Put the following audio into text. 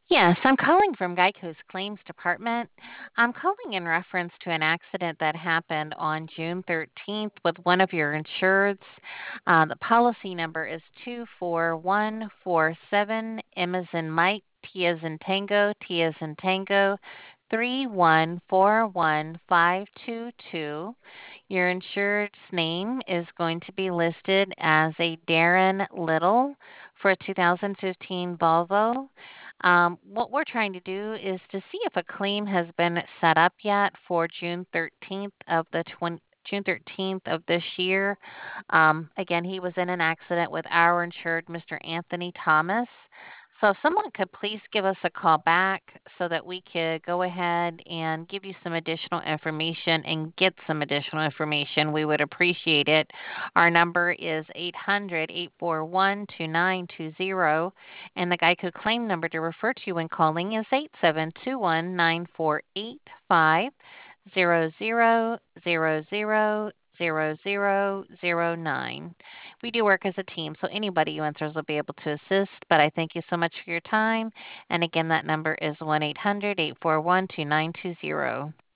Yes, I'm calling from Geico's claims department. I'm calling in reference to an accident that happened on June 13th with one of your insureds. The policy number is 24147, M as in Mike, T as in Tango, T as in Tango, 3141522. Your insured's name is going to be listed as a Darren Little for a 2015 Volvo. What we're trying to do is to see if a claim has been set up yet for June 13th of this year. Again, he was in an accident with our insured, Mr. Anthony Thomas. So if someone could please give us a call back so that we could go ahead and give you some additional information and get some additional information, we would appreciate it. Our number is 800-841-2920, and the Geico claim number to refer to when calling is 8721-948-500000009. We do work as a team, so anybody who answers will be able to assist, but I thank you so much for your time. And again, that number is 1-800-841-2920.